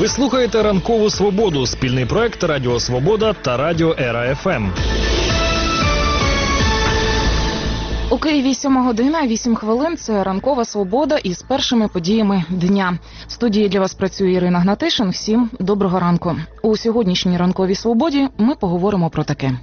Ви слухаєте «Ранкову свободу» – спільний проект Радіо Свобода та Радіо Ера ФМ. У Києві 7 година, 8 хвилин – це «Ранкова свобода» із першими подіями дня. В студії для вас працює Ірина Гнатишин. Всім доброго ранку. У сьогоднішній «Ранковій свободі» ми поговоримо про таке.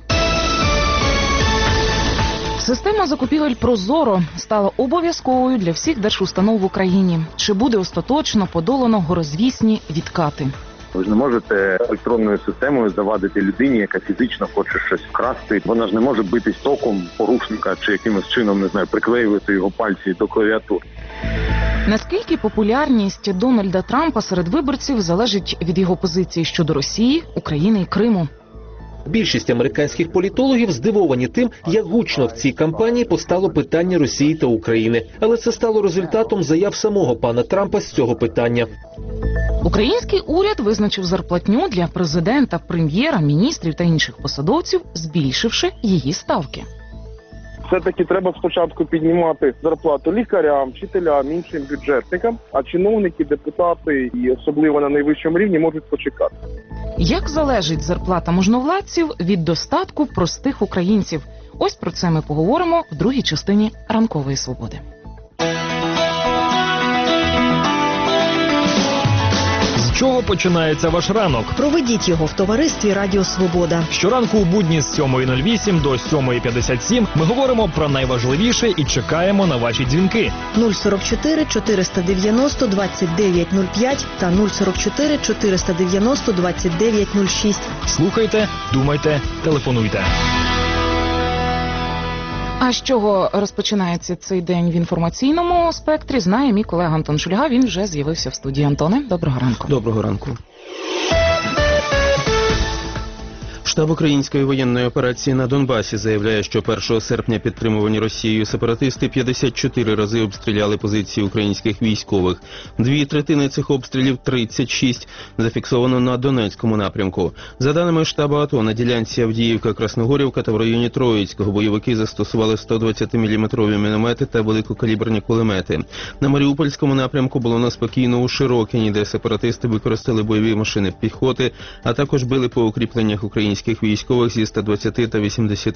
Система закупівель «Прозоро» стала обов'язковою для всіх держустанов в Україні. Чи буде остаточно подолано горозвісні відкати? Ви ж не можете електронною системою завадити людині, яка фізично хоче щось вкрасти. Вона ж не може битись током порушника чи якимось чином, не знаю, приклеювати його пальці до клавіатури. Наскільки популярність Дональда Трампа серед виборців залежить від його позиції щодо Росії, України і Криму? Більшість американських політологів здивовані тим, як гучно в цій кампанії постало питання Росії та України. Але це стало результатом заяв самого пана Трампа з цього питання. Український уряд визначив зарплатню для президента, прем'єра, міністрів та інших посадовців, збільшивши її ставки. Все-таки треба спочатку піднімати зарплату лікарям, вчителям, іншим бюджетникам, а чиновники, депутати і особливо на найвищому рівні можуть почекати. Як залежить зарплата можновладців від достатку простих українців? Ось про це ми поговоримо в другій частині «Ранкової свободи». З чого починається ваш ранок? Проведіть його в товаристві Радіо Свобода. Щоранку у будні з 7:08 до 7:57 ми говоримо про найважливіше і чекаємо на ваші дзвінки. 044 490 2905 та 044 490 2906. Слухайте, думайте, телефонуйте. А з чого розпочинається цей день в інформаційному спектрі, знає мій колега Антон Шульга. Він вже з'явився в студії. Антоне, доброго ранку. Доброго ранку. Штаб української воєнної операції на Донбасі заявляє, що 1 серпня підтримувані Росією сепаратисти 54 рази обстріляли позиції українських військових. 2/3 цих обстрілів, 36, зафіксовано на Донецькому напрямку. За даними штабу АТО, на ділянці Авдіївка-Красногорівка та в районі Троїцького бойовики застосували 120-мм міномети та великокаліберні кулемети. На Маріупольському напрямку було неспокійно у Широкіні, де сепаратисти використали бойові машини піхоти, а також били по укріпленнях українських військових зі 120 та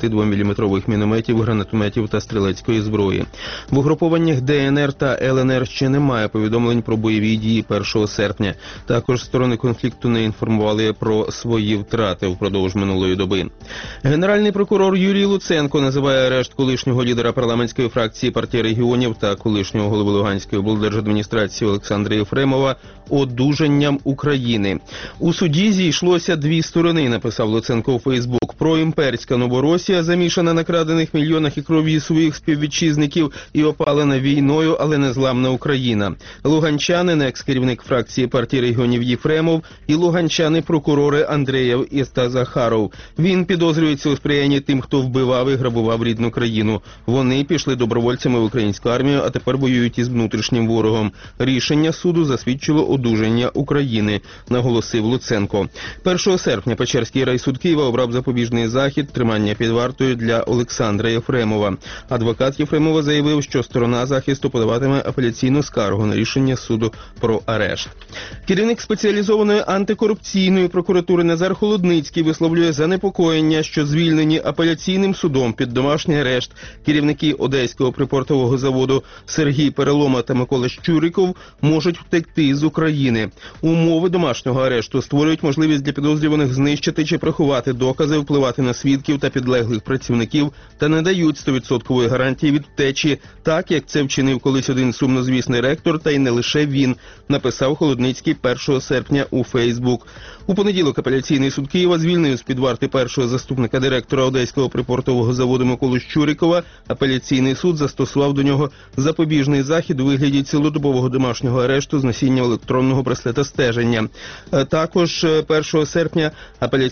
82-мм мінометів, гранатометів та стрілецької зброї. В угрупованнях ДНР та ЛНР ще немає повідомлень про бойові дії 1 серпня. Також сторони конфлікту не інформували про свої втрати впродовж минулої доби. Генеральний прокурор Юрій Луценко називає арешт колишнього лідера парламентської фракції партії регіонів та колишнього голови Луганської облдержадміністрації Олександра Єфремова одужанням України. У суді зійшлося дві сторони, написав Луценко у Фейсбук. Проімперська Новоросія, замішана на крадених мільйонах і крові своїх співвітчизників і опалена війною, але незламна Україна. Луганчанин, екс-керівник фракції партії регіонів Єфремов, і луганчани-прокурори Андреєв та Захаров. Він підозрюється у сприянні тим, хто вбивав і грабував рідну країну. Вони пішли добровольцями в українську армію, а тепер воюють із внутрішнім ворогом. Рішення суду засвідчило одужання України, наголосив Луценко. 1 серпня Печерський райсуд Києва обрав запобіжний захід тримання під вартою для Олександра Єфремова. Адвокат Єфремова заявив, що сторона захисту подаватиме апеляційну скаргу на рішення суду про арешт. Керівник спеціалізованої антикорупційної прокуратури Назар Холодницький висловлює занепокоєння, що звільнені апеляційним судом під домашній арешт керівники Одеського припортового заводу Сергій Перелома та Микола Щуриков можуть втекти з України. Умови домашнього арешту створюють можливість для підозрюваних знищити чи приховати докази, впливати на свідків та підлеглих працівників та не дають 100% гарантії від втечі, так як це вчинив колись один сумнозвісний ректор, та й не лише він, написав Холодницький 1 серпня у Фейсбук. У понеділок апеляційний суд Києва звільнив з-під варти першого заступника директора Одеського припортового заводу Миколу Щурикова. Апеляційний суд застосував до нього запобіжний захід у вигляді цілодобового домашнього арешту з носінням електронного браслета стеження. Також 1 серпня апеляційний суд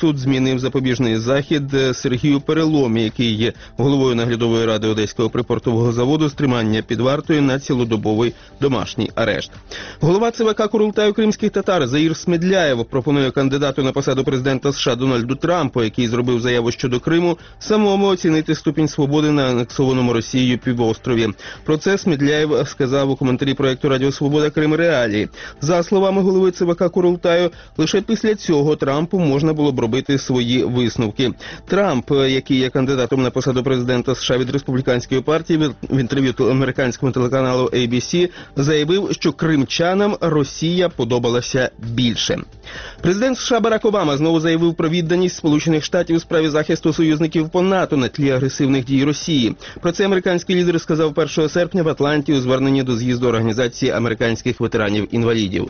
суд змінив запобіжний захід Сергію Переломі, який є головою наглядової ради Одеського припортового заводу, з тримання під вартою на цілодобовий домашній арешт. Голова ЦВК Курултаю кримських татар Заїр Смедляєв пропонує кандидату на посаду президента США Дональду Трампу, який зробив заяву щодо Криму, самому оцінити ступінь свободи на анексованому Росією півострові. Про це Смедляєв сказав у коментарі проєкту «Радіо Свобода. Крим. Реалії». За словами голови ЦВК Курултаю, лише після цього Трампу можна було б робити свої висновки. Трамп, який є кандидатом на посаду президента США від республіканської партії, в інтерв'ю американському телеканалу ABC заявив, що кримчанам Росія подобалася більше. Президент США Барак Обама знову заявив про відданість Сполучених Штатів у справі захисту союзників по НАТО на тлі агресивних дій Росії. Про це американський лідер сказав 1 серпня в Атланті у зверненні до з'їзду Організації американських ветеранів-інвалідів.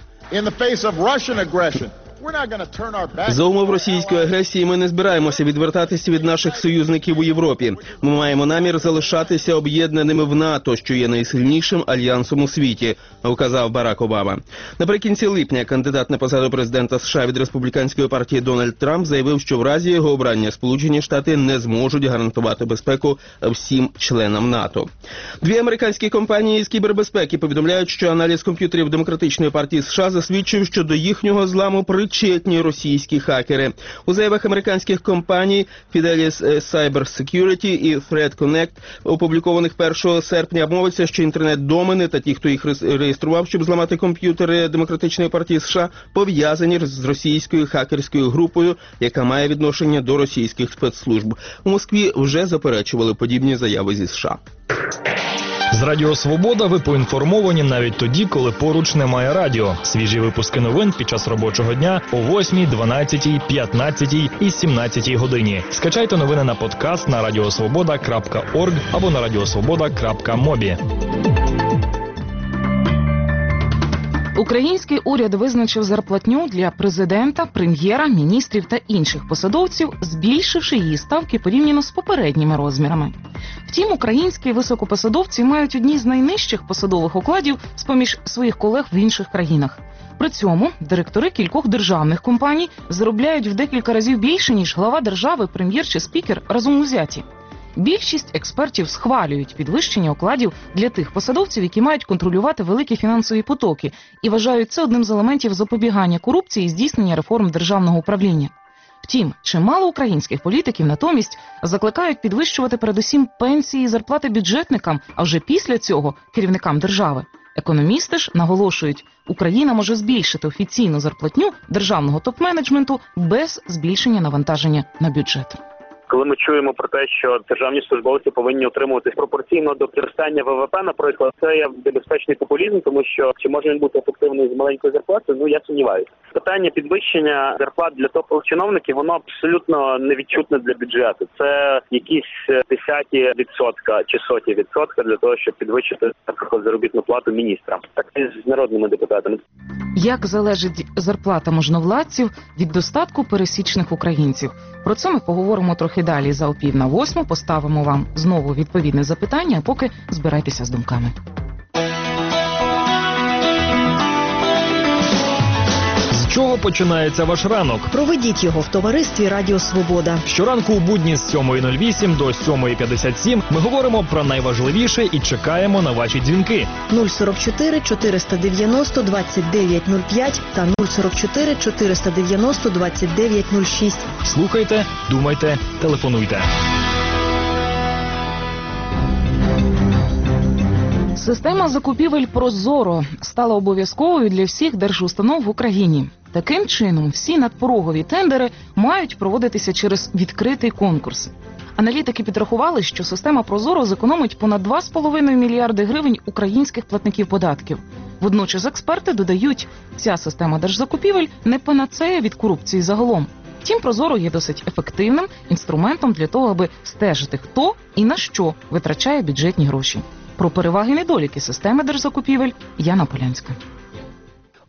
За умов російської агресії ми не збираємося відвертатися від наших союзників у Європі. Ми маємо намір залишатися об'єднаними в НАТО, що є найсильнішим альянсом у світі, вказав Барак Обама. Наприкінці липня кандидат на посаду президента США від республіканської партії Дональд Трамп заявив, що в разі його обрання Сполучені Штати не зможуть гарантувати безпеку всім членам НАТО. Дві американські компанії з кібербезпеки повідомляють, що аналіз комп'ютерів Демократичної партії США засвідчив, що до їхнього зламу причетні російські хакери. У заявах американських компаній Fidelis Cyber Security і Threat Connect, опублікованих 1 серпня, мовиться, що інтернет-домени та ті, хто їх реєстрував, щоб зламати комп'ютери Демократичної партії США, пов'язані з російською хакерською групою, яка має відношення до російських спецслужб. У Москві вже заперечували подібні заяви зі США. З Радіо Свобода ви поінформовані навіть тоді, коли поруч немає радіо. Свіжі випуски новин під час робочого дня о 8, 12, 15 і 17 годині. Скачайте новини на подкаст на radiosvoboda.org або на radiosvoboda.mobi. Український уряд визначив зарплатню для президента, прем'єра, міністрів та інших посадовців, збільшивши її ставки порівняно з попередніми розмірами. Втім, українські високопосадовці мають одні з найнижчих посадових окладів з-поміж своїх колег в інших країнах. При цьому директори кількох державних компаній заробляють в декілька разів більше, ніж глава держави, прем'єр чи спікер разом узяті. Більшість експертів схвалюють підвищення окладів для тих посадовців, які мають контролювати великі фінансові потоки, і вважають це одним з елементів запобігання корупції і здійснення реформ державного управління. Втім, чимало українських політиків натомість закликають підвищувати передусім пенсії і зарплати бюджетникам, а вже після цього керівникам держави. Економісти ж наголошують, Україна може збільшити офіційну зарплатню державного топ-менеджменту без збільшення навантаження на бюджет. Коли ми чуємо про те, що державні службовці повинні утримуватись пропорційно до зростання ВВП, наприклад, це є небезпечний популізм, тому що чи може він бути ефективний з маленькою зарплатою, я сумніваюся. Питання підвищення зарплат для топ-чиновників, воно абсолютно невідчутне для бюджету. Це якісь десяті відсотка чи соті відсотка для того, щоб підвищити, наприклад, заробітну плату міністрам. Так і з народними депутатами. Як залежить зарплата можновладців від достатку пересічних українців? Про це ми поговоримо трохи далі. За 7:45 поставимо вам знову відповідне запитання, а поки збирайтеся з думками. З чого починається ваш ранок? Проведіть його в товаристві Радіо Свобода. Щоранку у будні з 7:08 до 7:57 ми говоримо про найважливіше і чекаємо на ваші дзвінки. 044 490 2905 та 044 490 2906. Слухайте, думайте, телефонуйте. Система закупівель «Прозоро» стала обов'язковою для всіх держустанов в Україні. Таким чином, всі надпорогові тендери мають проводитися через відкритий конкурс. Аналітики підрахували, що система «Прозоро» зекономить понад 2,5 мільярди гривень українських платників податків. Водночас експерти додають, ця система держзакупівель не панацея від корупції загалом. Втім, «Прозоро» є досить ефективним інструментом для того, аби стежити, хто і на що витрачає бюджетні гроші. Про переваги і недоліки системи держзакупівель Яна Полянська.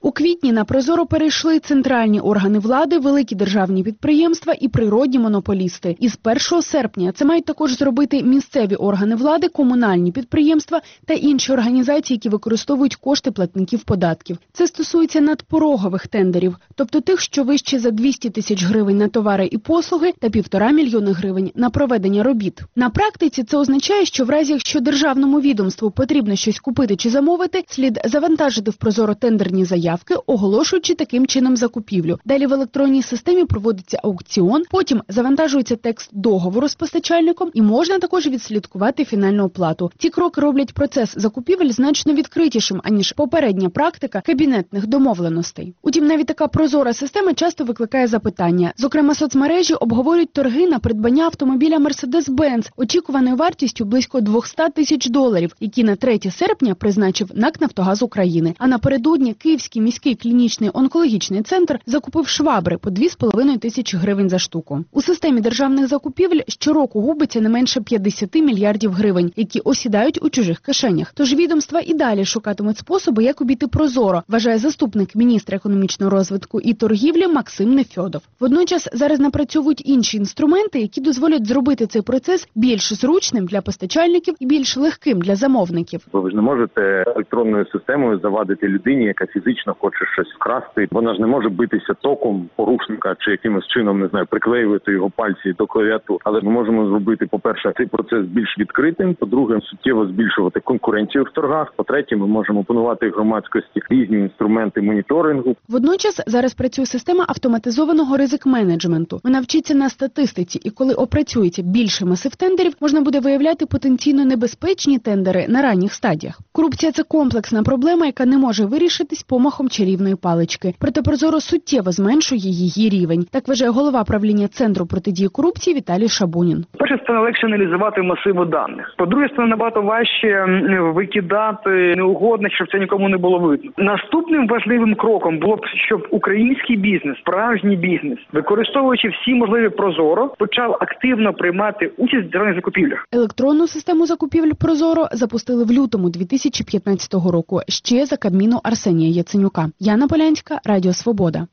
У квітні на ProZorro перейшли центральні органи влади, великі державні підприємства і природні монополісти. Із 1 серпня це мають також зробити місцеві органи влади, комунальні підприємства та інші організації, які використовують кошти платників податків. Це стосується надпорогових тендерів, тобто тих, що вище за 200 тисяч гривень на товари і послуги та 1,5 мільйона гривень на проведення робіт. На практиці це означає, що в разі, якщо державному відомству потрібно щось купити чи замовити, слід завантажити в ProZorro тендерні заявки, оголошуючи таким чином закупівлю. Далі в електронній системі проводиться аукціон, потім завантажується текст договору з постачальником і можна також відслідкувати фінальну оплату. Ці кроки роблять процес закупівель значно відкритішим, аніж попередня практика кабінетних домовленостей. Утім, навіть така прозора система часто викликає запитання. Зокрема, соцмережі обговорюють торги на придбання автомобіля Mercedes-Benz очікуваною вартістю близько $200 тисяч, які на 3 серпня призначив НАК «Нафтогаз України». А напередодні Київський міський клінічний онкологічний центр закупив швабри по 2,5 тисячі гривень за штуку. У системі державних закупівель щороку губиться не менше 50 мільярдів гривень, які осідають у чужих кишенях. Тож відомства і далі шукатимуть способи, як обійти ProZorro, вважає заступник міністра економічного розвитку і торгівлі Максим Нефьодов. Водночас зараз напрацьовують інші інструменти, які дозволять зробити цей процес більш зручним для постачальників і більш легким для замовників. Ви ж не можете електронною системою завадити людині, яка фізично хоче щось вкрасти. Вона ж не може битися током порушника чи якимось чином, не знаю, приклеювати його пальці до клавіатур. Але ми можемо зробити, по-перше, цей процес більш відкритим, по-друге, суттєво збільшувати конкуренцію в торгах, по-третє, ми можемо опанувати громадськості різні інструменти моніторингу. Водночас зараз працює система автоматизованого ризик-менеджменту. Вона вчиться на статистиці, і коли опрацюється більший масив тендерів, можна буде виявляти потенційно небезпечні тендери на ранніх стадіях. Корупція – це комплексна проблема, яка не може вирішитись помахом чарівної палички. Проте ProZorro суттєво зменшує її рівень. Так вважає голова правління Центру протидії корупції Віталій Шабунін. Перше, стане легше аналізувати масиви даних. По-друге, стане набагато важче викидати неугодних, щоб це нікому не було видно. Наступним важливим кроком було б, щоб український бізнес, справжній бізнес, використовуючи всі можливі ProZorro, почав активно приймати участь в державних закупівлях. Електронну систему закупівель ProZorro запустили в лютому 2015 року, ще за Кабміну Арсенія Яценюка. Яна Полянська, Радіо Свобода.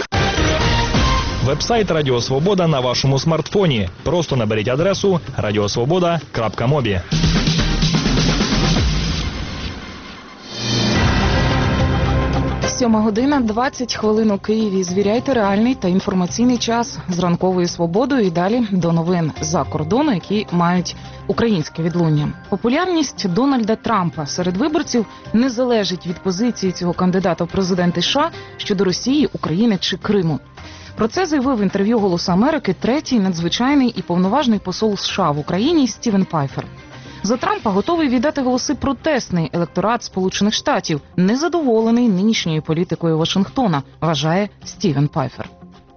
Вебсайт Радіо Свобода на вашому смартфоні. Просто наберіть адресу radiosvoboda.mobi. Сьома година, 20 хвилин у Києві. Звіряйте реальний та інформаційний час з ранковою свободою і далі до новин за кордону, які мають українське відлуння. Популярність Дональда Трампа серед виборців не залежить від позиції цього кандидата в президенти США щодо Росії, України чи Криму. Про це заявив в інтерв'ю «Голосу Америки» третій надзвичайний і повноважний посол США в Україні Стівен Пайфер. За Трампа готовий віддати голоси протестний електорат Сполучених Штатів, незадоволений нинішньою політикою Вашингтона, вважає Стівен Пайфер.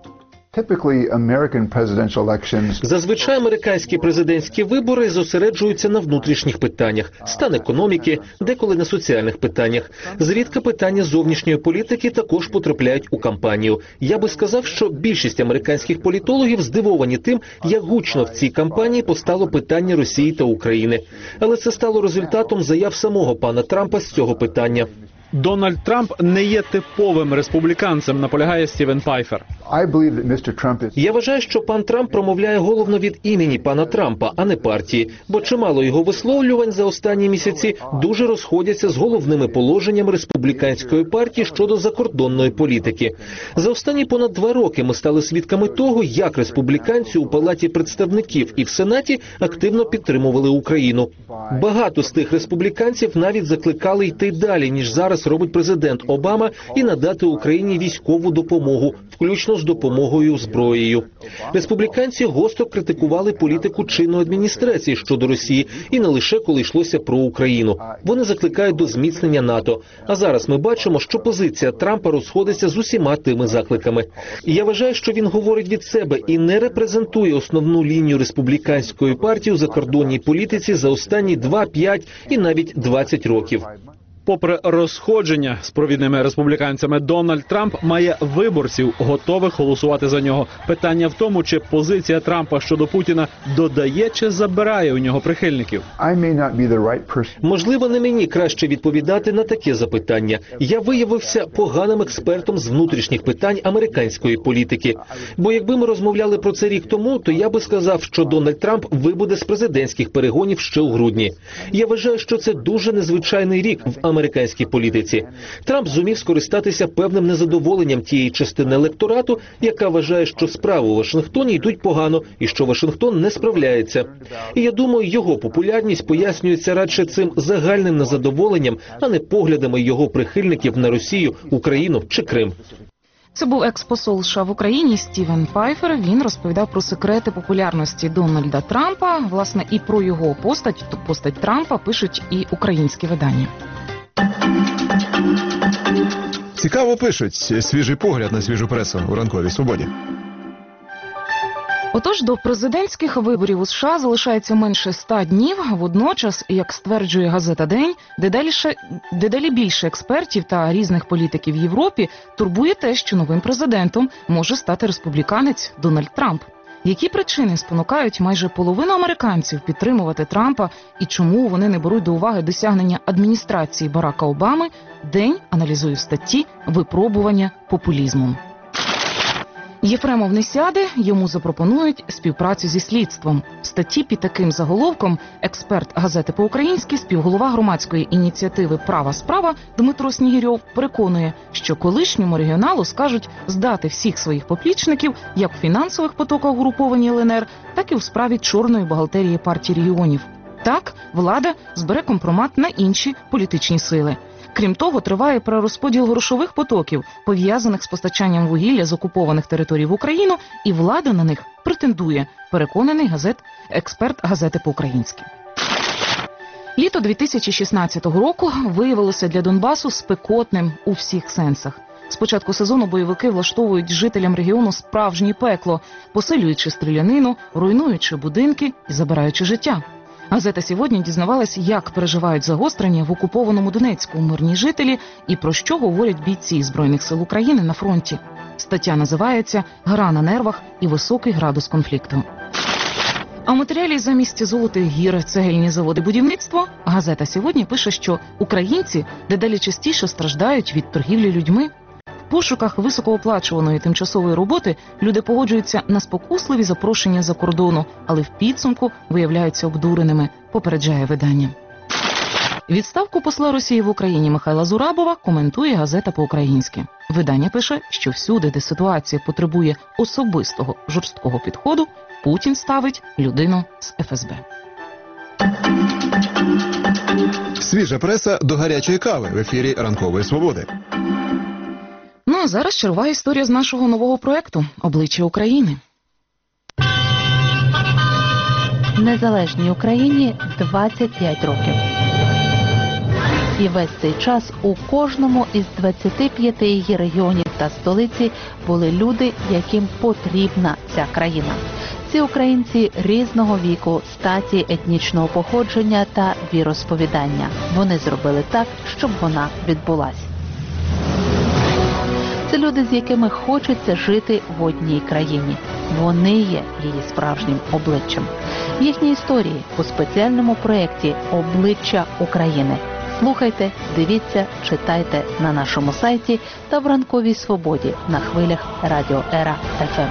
Зазвичай американські президентські вибори зосереджуються на внутрішніх питаннях, стан економіки, деколи на соціальних питаннях. Зрідка питання зовнішньої політики також потрапляють у кампанію. Я би сказав, що більшість американських політологів здивовані тим, як гучно в цій кампанії постало питання Росії та України. Але це стало результатом заяв самого пана Трампа з цього питання. Дональд Трамп не є типовим республіканцем, наполягає Стівен Пайфер. Я вважаю, що пан Трамп промовляє головно від імені пана Трампа, а не партії, бо чимало його висловлювань за останні місяці дуже розходяться з головними положеннями республіканської партії щодо закордонної політики. За останні понад 2 роки ми стали свідками того, як республіканці у Палаті представників і в Сенаті активно підтримували Україну. Багато з тих республіканців навіть закликали йти далі, ніж зараз робить президент Обама, і надати Україні військову допомогу, включно з допомогою зброєю. Республіканці гостро критикували політику чинної адміністрації щодо Росії, і не лише коли йшлося про Україну. Вони закликають до зміцнення НАТО. А зараз ми бачимо, що позиція Трампа розходиться з усіма тими закликами. І я вважаю, що він говорить від себе і не репрезентує основну лінію республіканської партії у закордонній політиці за останні 2, 5 і навіть 20 років. попри розходження з провідними республіканцями, Дональд Трамп має виборців, готових голосувати за нього. Питання в тому, чи позиція Трампа щодо Путіна додає чи забирає у нього прихильників. Можливо, не мені краще відповідати на таке запитання. Я виявився поганим експертом з внутрішніх питань американської політики. Бо якби ми розмовляли про це рік тому, то я би сказав, що Дональд Трамп вибуде з президентських перегонів ще у грудні. Я вважаю, що це дуже незвичайний рік в американській політиці. Трамп зумів скористатися певним незадоволенням тієї частини електорату, яка вважає, що справи у Вашингтоні йдуть погано і що Вашингтон не справляється. І я думаю, його популярність пояснюється радше цим загальним незадоволенням, а не поглядами його прихильників на Росію, Україну чи Крим. Це був екс-посол США в Україні Стівен Пайфер. Він розповідав про секрети популярності Дональда Трампа. Власне, і про його постать Трампа пишуть і українські видання. Цікаво пишуть. Свіжий погляд на свіжу пресу у ранковій свободі. Отож, до президентських виборів у США залишається менше 100 днів. Водночас, як стверджує газета «День», дедалі більше експертів та різних політиків в Європі турбує те, що новим президентом може стати республіканець Дональд Трамп. Які причини спонукають майже половину американців підтримувати Трампа і чому вони не беруть до уваги досягнення адміністрації Барака Обами, «День» аналізує в статті «Випробування популізмом». Єфремов не сяде, йому запропонують співпрацю зі слідством. В статті під таким заголовком експерт газети «По-українськи», співголова громадської ініціативи «Права справа» Дмитро Снігирьов переконує, що колишньому регіоналу скажуть здати всіх своїх поплічників як в фінансових потоках угрупованій ЛНР, так і в справі чорної бухгалтерії партії регіонів. Так, влада збере компромат на інші політичні сили. Крім того, триває перерозподіл грошових потоків, пов'язаних з постачанням вугілля з окупованих територій в Україну, і влада на них претендує, переконаний експерт газети «По-українськи». Літо 2016 року виявилося для Донбасу спекотним у всіх сенсах. З початку сезону бойовики влаштовують жителям регіону справжнє пекло, посилюючи стрілянину, руйнуючи будинки і забираючи життя. Газета «Сьогодні» дізнавалась, як переживають загострення в окупованому Донецьку мирні жителі і про що говорять бійці Збройних сил України на фронті. Стаття називається «Гра на нервах і високий градус конфлікту». А в матеріалі замість золотих гір, цегельні заводи, будівництво газета «Сьогодні» пише, що українці дедалі частіше страждають від торгівлі людьми. В пошуках високооплачуваної тимчасової роботи люди погоджуються на спокусливі запрошення за кордону, але в підсумку виявляються обдуреними, попереджає видання. Відставку посла Росії в Україні Михайла Зурабова коментує газета «По-українськи». Видання пише, що всюди, де ситуація потребує особистого жорсткого підходу, Путін ставить людину з ФСБ. Свіжа преса до гарячої кави в ефірі «Ранкової свободи». Ну а зараз чергова історія з нашого нового проекту «Обличчя України». Незалежній Україні 25 років. І весь цей час у кожному із 25 її регіонів та столиці були люди, яким потрібна ця країна. Ці українці різного віку, статі, етнічного походження та віросповідання. Вони зробили так, щоб вона відбулась. Це люди, з якими хочеться жити в одній країні. Вони є її справжнім обличчям. Їхні історії у спеціальному проєкті «Обличчя України». Слухайте, дивіться, читайте на нашому сайті та в «Ранковій свободі» на хвилях Радіо Ера ФМ.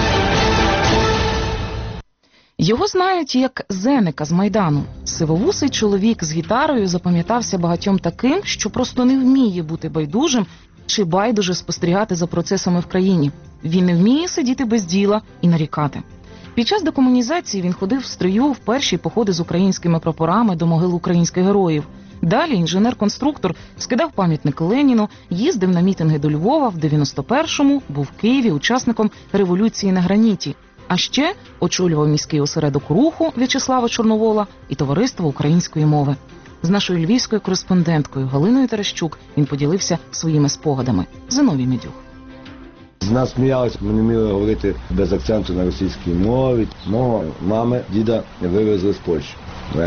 Його знають як Зеника з Майдану. Сивовусий чоловік з гітарою запам'ятався багатьом таким, що просто не вміє бути байдужим чи байдуже спостерігати за процесами в країні. Він не вміє сидіти без діла і нарікати. Під час декомунізації він ходив в строю в перші походи з українськими прапорами до могил українських героїв. Далі інженер-конструктор скидав пам'ятник Леніну, їздив на мітинги до Львова, в 91-му був в Києві учасником революції на граніті. А ще очолював міський осередок руху В'ячеслава Чорновола і товариство української мови. З нашою львівською кореспонденткою Галиною Терещук він поділився своїми спогадами. Зиновій Медюх. З нас сміялися, ми не вміли говорити без акценту на російській мові. Мого мами, діда вивезли з Польщі, в Ремки.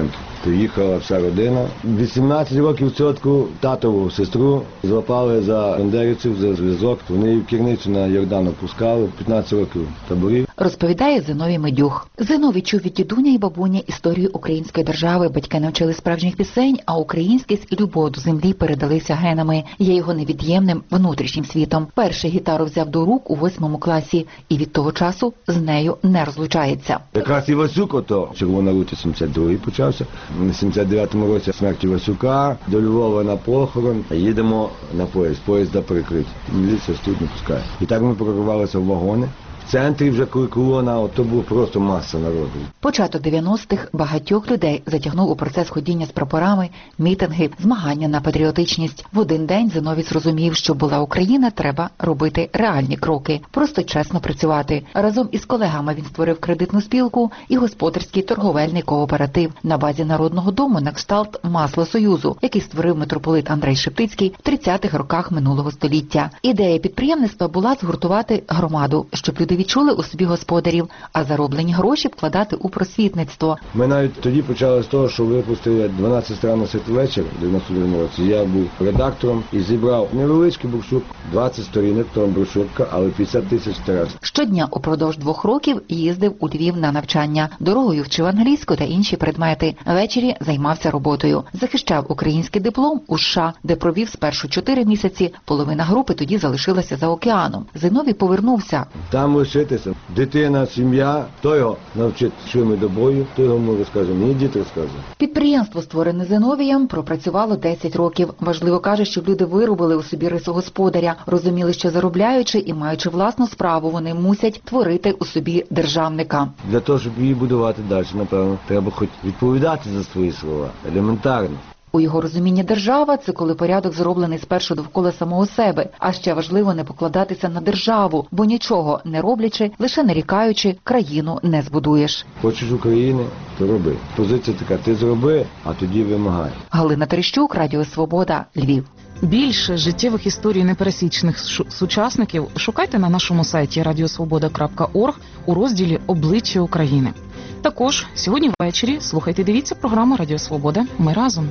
Приїхала вся родина. 18 років цьотку татову сестру злапали за бандерівців, за зв'язок. Вони її в керницю на Йордан опускали, 15 років таборів. Розповідає Зиновій Медюх. Зиновій чув від дідуня і бабуня історію української держави. Батьки навчили справжніх пісень, а українськість і любов до землі передалися генами. Є його невід'ємним внутрішнім світом. Перший гітару взяв до рук у 8 класі і від того часу з нею не розлучається. Якраз і Васюк, ото Червона Рута 72-й почався. На 79-му році смерті Васюка, до Львова на похорон. Їдемо на поїзд, поїзда перекрить. Міліція стоїть, не пускає. І так ми прорвалися в вагони. В центрі вже колона, то була просто маса народу. Початок 90-х багатьох людей затягнув у процес ходіння з прапорами, мітинги, змагання на патріотичність. В один день Зиновій зрозумів, що була Україна, треба робити реальні кроки, просто чесно працювати. Разом із колегами він створив кредитну спілку і господарський торговельний кооператив на базі Народного дому на кшталт Масло Союзу, який створив митрополит Андрей Шептицький в 30-х роках минулого століття. Ідея підприємництва була згуртувати громаду, щоб люди відчули у собі господарів, а зароблені гроші вкладати у просвітництво. Ми навіть тоді почали з того, що випустили 12 стран на святвечір в 92 році. Я був редактором і зібрав невеличкий брошур, 20 сторінок, там брошурка, але 50 тисяч тираж. Щодня упродовж 2 років їздив у Львів на навчання. Дорогою вчив англійську та інші предмети. Ввечері займався роботою. Захищав український диплом у США, де провів спершу 4 місяці. Половина групи тоді залишилася за океаном. Зиновій повернувся. Там лишитися. Дитина, сім'я, то його навчить, що ми до бою, то його ми розкажемо. Мені дід розказує. Підприємство, створене Зиновієм, пропрацювало 10 років. Важливо, каже, щоб люди виробили у собі рису господаря, розуміли, що заробляючи і маючи власну справу, вони мусять творити у собі державника. Для того, щоб її будувати далі, напевно, треба хоч відповідати за свої слова. Елементарно. У його розумінні держава – це коли порядок зроблений спершу довкола самого себе. А ще важливо не покладатися на державу, бо нічого не роблячи, лише нарікаючи, країну не збудуєш. Хочеш України, то роби. Позиція така, ти зроби, а тоді вимагай. Галина Терещук, Радіо Свобода, Львів. Більше життєвих історій непересічних сучасників шукайте на нашому сайті radiosvoboda.org у розділі «Обличчя України». Також сьогодні ввечері слухайте і дивіться програму «Радіо Свобода. Ми разом».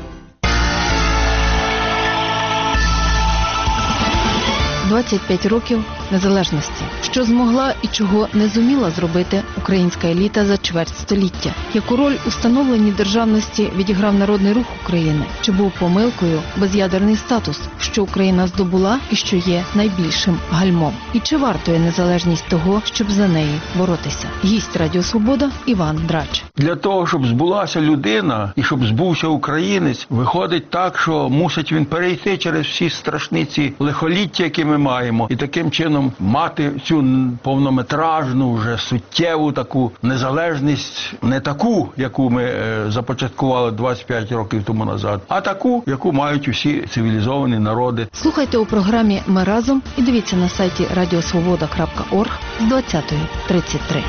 25 років незалежності. Що змогла і чого не зуміла зробити українська еліта за чверть століття? Яку роль у становленні державності відіграв Народний Рух України? Чи був помилкою без'ядерний статус? Що Україна здобула і що є найбільшим гальмом? І чи вартує незалежність того, щоб за неї боротися? Гість Радіо Свобода Іван Драч. Для того, щоб збулася людина і щоб збувся українець, виходить так, що мусить він перейти через всі страшниці лихоліття, які ми маємо, і таким чином мати цю повнометражну, вже суттєву таку незалежність, не таку, яку ми започаткували 25 років тому назад, а таку, яку мають усі цивілізовані народи. Слухайте у програмі «Ми разом» і дивіться на сайті radiosvoboda.org з 20:33.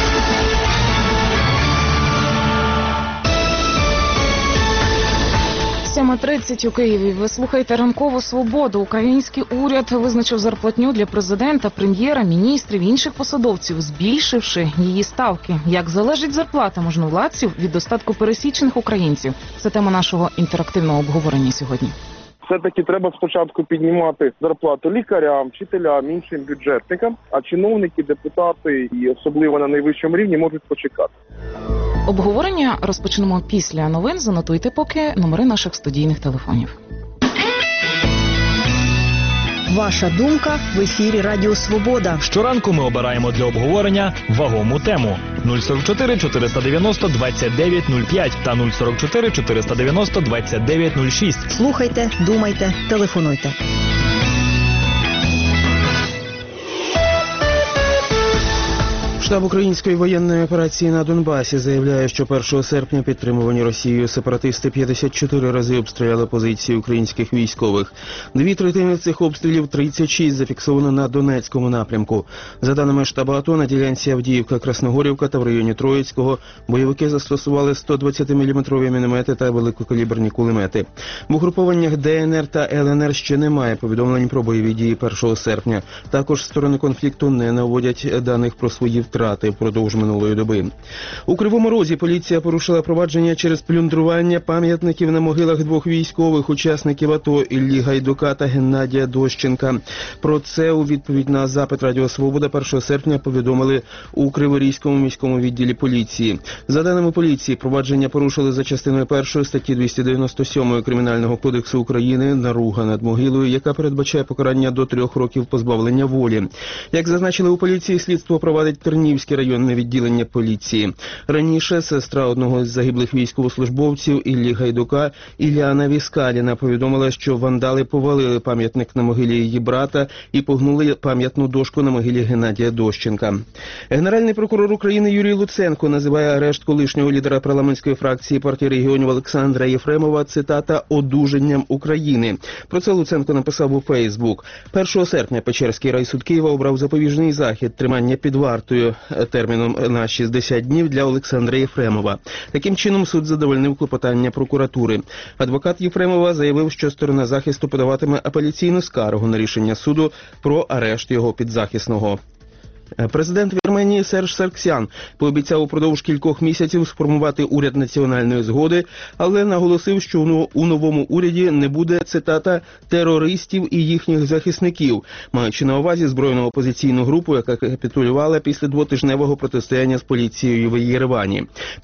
7:30 у Києві. Ви слухаєте «Ранкову свободу». Український уряд визначив зарплатню для президента, прем'єра, міністрів, інших посадовців, збільшивши її ставки. Як залежить зарплата можновладців від достатку пересічних українців? Це тема нашого інтерактивного обговорення сьогодні. Все-таки треба спочатку піднімати зарплату лікарям, вчителям, іншим бюджетникам, а чиновники, депутати і особливо на найвищому рівні можуть почекати. Обговорення розпочнемо після новин. Занотуйте поки номери наших студійних телефонів. Ваша думка в ефірі Радіо Свобода. Щоранку ми обираємо для обговорення вагому тему. 044 490 2905 та 044 490 2906. Слухайте, думайте, телефонуйте. Штаб української воєнної операції на Донбасі заявляє, що 1 серпня підтримувані Росією сепаратисти 54 рази обстріляли позиції українських військових. 2/3 цих обстрілів, 36, зафіксовано на Донецькому напрямку. За даними штабу АТО, на ділянці Авдіївка-Красногорівка та в районі Троїцького бойовики застосували 120-мм міномети та великокаліберні кулемети. В угрупованнях ДНР та ЛНР ще немає повідомлень про бойові дії 1 серпня. Також сторони конфлікту не наводять даних про свої втрати втрати впродовж минулої доби. У Кривому Розі поліція порушила провадження через плюндрування пам'ятників на могилах двох військових учасників АТО Іллі Гайдука та Геннадія Дощенка. Про це у відповідь на запит Радіо Свобода 1 серпня повідомили у Криворізькому міському відділі поліції. За даними поліції, провадження порушили за частиною 1 статті 297 Кримінального кодексу України наруга над могилою, яка передбачає покарання до 3 років позбавлення волі. Як зазначили у поліції, слідство провадить Тернівське районне відділення поліції. Раніше сестра одного з загиблих військовослужбовців Іллі Гайдука Ілляна Віскаліна повідомила, що вандали повалили пам'ятник на могилі її брата і погнули пам'ятну дошку на могилі Геннадія Дощенка. Генеральний прокурор України Юрій Луценко називає арешт колишнього лідера парламентської фракції партії регіонів Олександра Єфремова, цитата, «одужанням України». Про це Луценко написав у Фейсбук. 1 серпня Печерський райсуд Києва обрав запобіжний захід тримання під вартою терміном на 60 днів для Олександра Єфремова. Таким чином суд задовольнив клопотання прокуратури. Адвокат Єфремова заявив, що сторона захисту подаватиме апеляційну скаргу на рішення суду про арешт його підзахисного. Президент Вірменії Серж Сарксян пообіцяв упродовж кількох місяців сформувати уряд національної згоди, але наголосив, що у новому уряді не буде, цитата, «терористів і їхніх захисників», маючи на увазі збройну опозиційну групу, яка капітулювала після двотижневого протистояння з поліцією в Єревані.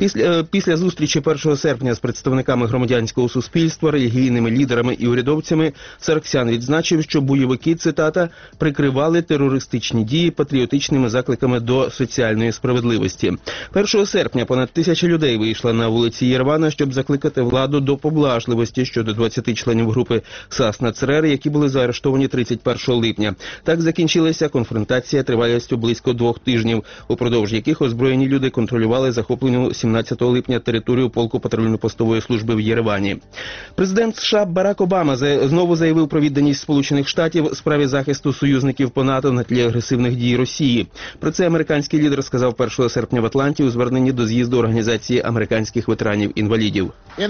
Після зустрічі 1 серпня з представниками громадянського суспільства, релігійними лідерами і урядовцями Сарксян відзначив, що бойовики, цитата, «прикривали терористичні дії патріотичними закликами до соціальної справедливості». 1 серпня понад 1000 людей вийшла на вулиці Єревана, щоб закликати владу до поблажливості щодо 20 членів групи Сасна ЦРР, які були заарештовані 31 липня. Так закінчилася конфронтація тривалістю близько 2 тижнів, упродовж яких озброєні люди контролювали захоплену 17 липня територію полку патрульно-постової служби в Єревані. Президент США Барак Обама знову заявив про відданість Сполучених Штатів справі захисту союзників по НАТО на тлі агресивних дій Росії. Про це американський лідер сказав 1 серпня в Атланті у зверненні до з'їзду Організації американських ветеранів-інвалідів.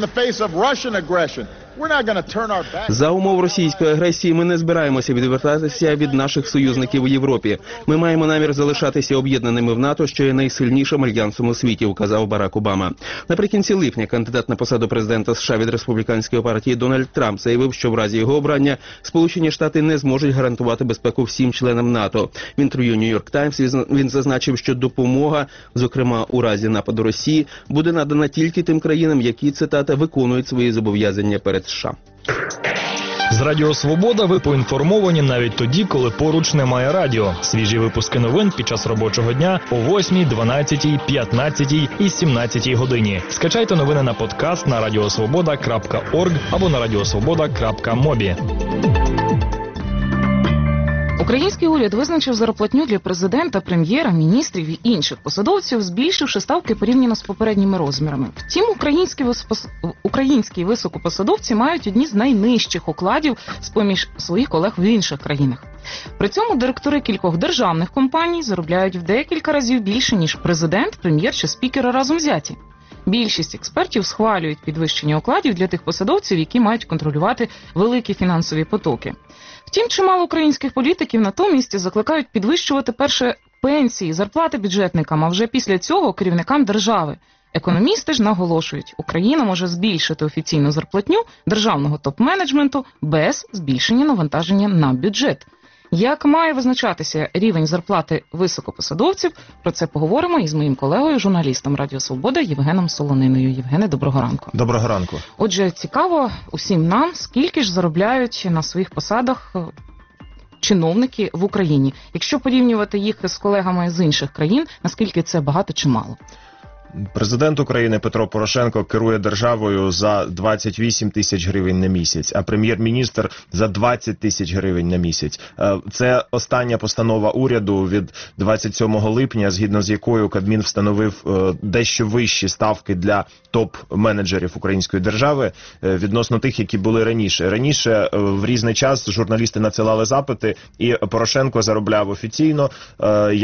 За умов російської агресії ми не збираємося відвертатися від наших союзників у Європі. Ми маємо намір залишатися об'єднаними в НАТО, що є найсильнішим альянсом у світі, вказав Барак Обама. Наприкінці липня кандидат на посаду президента США від республіканської партії Дональд Трамп заявив, що в разі його обрання Сполучені Штати не зможуть гарантувати безпеку всім членам НАТО. В інтерв'ю Нью-Йорк Таймс він зазначив, що допомога, зокрема у разі нападу Росії, буде надана тільки тим країнам, які, цитата, виконують свої зобов'язання перед США. З Радіо Свобода ви поінформовані навіть тоді, коли поруч немає радіо. Свіжі випуски новин під час робочого дня о 8, 12, 15 і 17 годині. Скачайте новини на подкаст на radiosvoboda.org або на radiosvoboda.mobi. Український уряд визначив зарплатню для президента, прем'єра, міністрів і інших посадовців, збільшивши ставки порівняно з попередніми розмірами. Втім, українські високопосадовці мають одні з найнижчих окладів з-поміж своїх колег в інших країнах. При цьому директори кількох державних компаній заробляють в декілька разів більше, ніж президент, прем'єр чи спікери разом взяті. Більшість експертів схвалюють підвищення окладів для тих посадовців, які мають контролювати великі фінансові потоки. Втім, чимало українських політиків натомість закликають підвищувати перше пенсії, зарплати бюджетникам, а вже після цього керівникам держави. Економісти ж наголошують, Україна може збільшити офіційну зарплатню державного топ-менеджменту без збільшення навантаження на бюджет. Як має визначатися рівень зарплати високопосадовців? Про це поговоримо із моїм колегою, журналістом Радіо Свобода Євгеном Солониною. Євгене, доброго ранку. Доброго ранку. Отже, цікаво усім нам, скільки ж заробляють на своїх посадах чиновники в Україні. Якщо порівнювати їх з колегами з інших країн, наскільки це багато чи мало? Президент України Петро Порошенко керує державою за 28 тисяч гривень на місяць, а прем'єр-міністр за 20 тисяч гривень на місяць. Це остання постанова уряду від 27 липня, згідно з якою Кабмін встановив дещо вищі ставки для топ-менеджерів української держави відносно тих, які були раніше. Раніше в різний час журналісти надсилали запити, і Порошенко заробляв офіційно як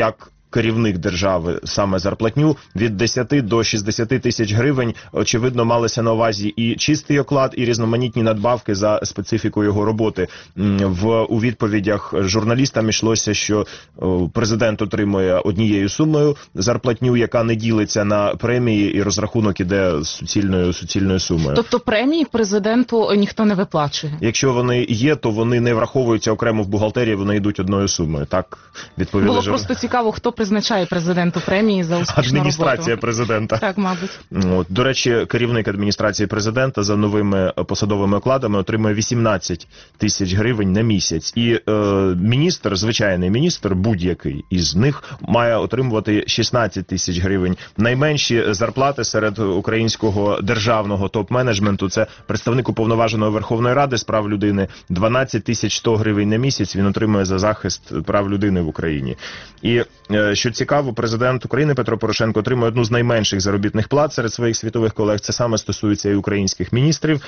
керівник держави саме зарплатню від 10 до 60 тисяч гривень. Очевидно, малися на увазі і чистий оклад, і різноманітні надбавки за специфікою його роботи. У відповідях журналістам йшлося, що президент отримує однією сумою зарплатню, яка не ділиться на премії, і розрахунок іде суцільною сумою. Тобто премії президенту ніхто не виплачує? Якщо вони є, то вони не враховуються окремо в бухгалтерії, вони йдуть одною сумою. Так відповіли. Було просто цікаво, хто призначає президенту премії за успішну роботу. Адміністрація президента. Так, мабуть. До речі, керівник адміністрації президента за новими посадовими окладами отримує 18 тисяч гривень на місяць. І міністр, звичайний міністр, будь-який із них, має отримувати 16 тисяч гривень. Найменші зарплати серед українського державного топ-менеджменту – це представник уповноваженого Верховної Ради з прав людини, 12 тисяч 100 гривень на місяць він отримує за захист прав людини в Україні. І, що цікаво, президент України Петро Порошенко отримує одну з найменших заробітних плат серед своїх світових колег. Це саме стосується і українських міністрів.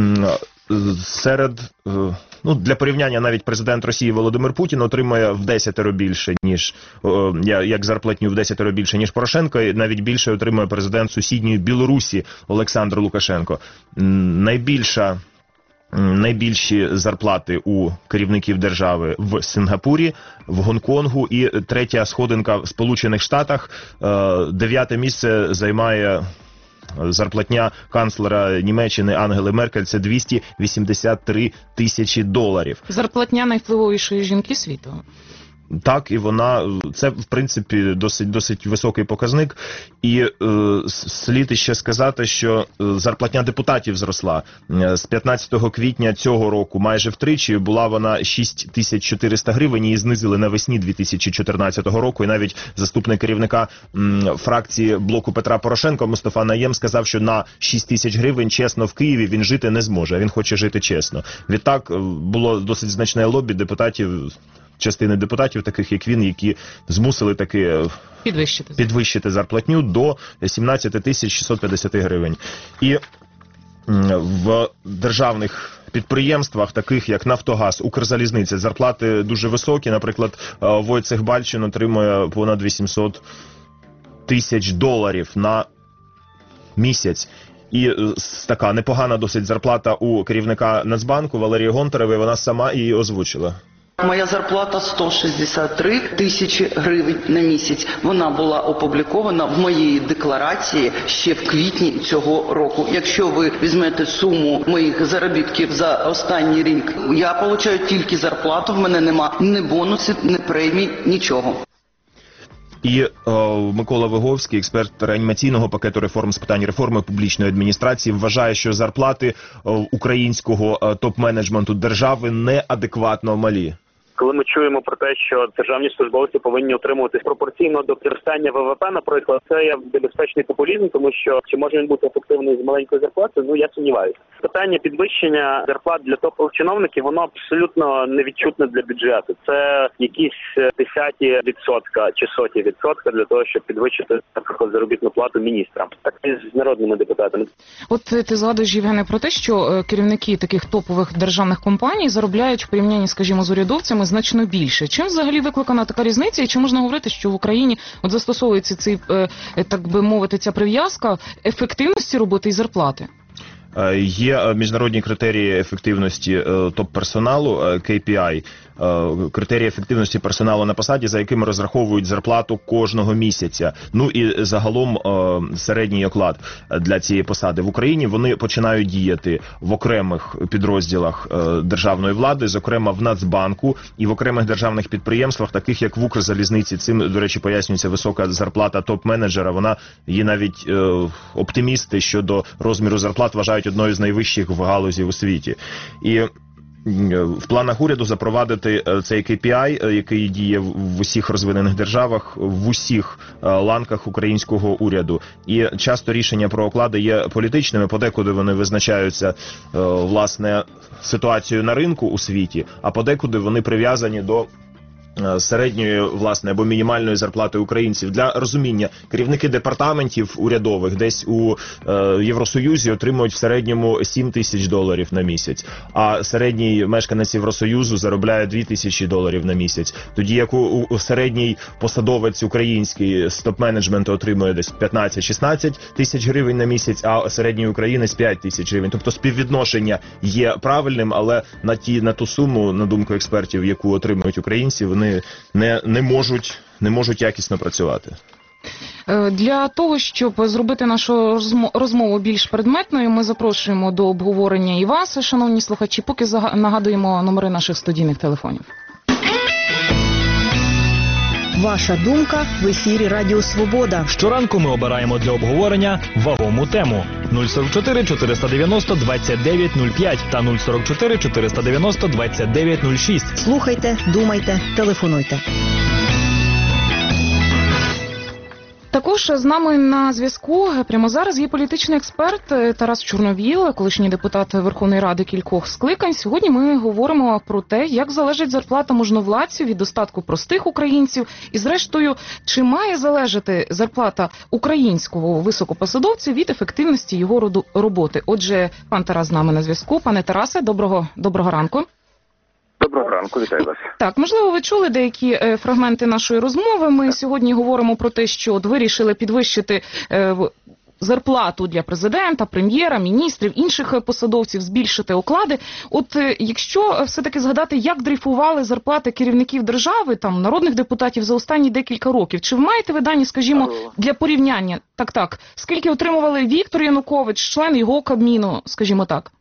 Для порівняння, навіть президент Росії Володимир Путін отримує в 10 більше, ніж, як зарплатню в 10 більше, ніж Порошенко, і навіть більше отримує президент сусідньої Білорусі Олександр Лукашенко. Найбільші зарплати у керівників держави в Сингапурі, в Гонконгу, і третя сходинка в Сполучених Штатах. 9-те місце займає зарплатня канцлера Німеччини Ангели Меркель, це 283 тисячі доларів. Зарплатня найвпливовішої жінки світу. Так, і це, в принципі, досить високий показник. І слід іще сказати, що зарплатня депутатів зросла. З 15 квітня цього року майже втричі, була вона 6400 гривень, її знизили навесні 2014 року. І навіть заступник керівника фракції блоку Петра Порошенка Мустафа Найєм сказав, що на 6 тисяч гривень чесно в Києві він жити не зможе, він хоче жити чесно. Відтак було досить значне лобі частини депутатів, таких як він, які змусили таки підвищити зарплатню до 17 650 гривень. І в державних підприємствах, таких як Нафтогаз, Укрзалізниця, зарплати дуже високі. Наприклад, Войцех Бальчин отримує понад 800 тисяч доларів на місяць. І така непогана досить зарплата у керівника Нацбанку Валерії Гонтаревої, вона сама її озвучила. Моя зарплата 163 тисячі гривень на місяць. Вона була опублікована в моїй декларації ще в квітні цього року. Якщо ви візьмете суму моїх заробітків за останній рік, я отримую тільки зарплату, в мене нема ні бонусів, ні премій, нічого. І Микола Виговський, експерт реанімаційного пакету реформ з питань реформи публічної адміністрації, вважає, що зарплати українського топ-менеджменту держави неадекватно малі. Коли ми чуємо про те, що державні службовці повинні утримуватись пропорційно до зростання ВВП, наприклад, це є небезпечний популізм, тому що чи може він бути ефективний з маленької зарплати, я сумніваюся. Питання підвищення зарплат для топових чиновників, воно абсолютно невідчутне для бюджету. Це якісь 10% чи 100% для того, щоб підвищити, наприклад, заробітну плату міністрам. Так і з народними депутатами. От ти згадуєш, Євгене, про те, що керівники таких топових державних компаній заробляють в порівнянні, скажімо, з урядовцями значно більше. Чим взагалі викликана така різниця? І чи можна говорити, що в Україні застосовується так би мовити, ця прив'язка ефективності роботи і зарплати? Є міжнародні критерії ефективності топ-персоналу, KPI, критерії ефективності персоналу на посаді, за якими розраховують зарплату кожного місяця. І загалом середній оклад для цієї посади. В Україні вони починають діяти в окремих підрозділах державної влади, зокрема в Нацбанку і в окремих державних підприємствах, таких як в Укрзалізниці. Цим, до речі, пояснюється висока зарплата топ-менеджера. Вона є навіть оптимісти щодо розміру зарплат вважають одною з найвищих в галузі у світі. І в планах уряду запровадити цей KPI, який діє в усіх розвинених державах, в усіх ланках українського уряду. І часто рішення про оклади є політичними, подекуди вони визначаються, власне, ситуацією на ринку у світі, а подекуди вони прив'язані до середньої, власне, або мінімальної зарплати українців. Для розуміння, керівники департаментів урядових десь у Євросоюзі отримують в середньому $7 тисяч на місяць, а середній мешканець Євросоюзу заробляє $2 тисячі на місяць. Тоді як у середній посадовець український з топ-менеджменту отримує десь 15-16 тисяч гривень на місяць, а середній українець 5 тисяч гривень. Тобто співвідношення є правильним, але на ту суму, на думку експертів, яку отримують українці, вони не можуть якісно працювати. Для того, щоб зробити нашу розмову більш предметною, ми запрошуємо до обговорення і вас, шановні слухачі, поки нагадуємо номери наших студійних телефонів. Ваша думка в ефірі Радіо Свобода. Щоранку ми обираємо для обговорення вагому тему. 044 490 2905 та 044 490 2906. Слухайте, думайте, телефонуйте. Також з нами на зв'язку прямо зараз є політичний експерт Тарас Чорновіл, колишній депутат Верховної Ради кількох скликань. Сьогодні ми говоримо про те, як залежить зарплата можновладців від достатку простих українців. І зрештою, чи має залежати зарплата українського високопосадовця від ефективності його роботи. Отже, пан Тарас з нами на зв'язку. Пане Тарасе, доброго ранку. Доброго ранку, вітаю вас. Так, можливо, ви чули деякі фрагменти нашої розмови. Ми сьогодні говоримо про те, що вирішили підвищити зарплату для президента, прем'єра, міністрів, інших посадовців, збільшити оклади. От якщо все-таки згадати, як дрейфували зарплати керівників держави, там, народних депутатів за останні декілька років, чи ви маєте ви дані, скажімо, для порівняння? Так, скільки отримували Віктор Янукович, член його Кабміну, скажімо так?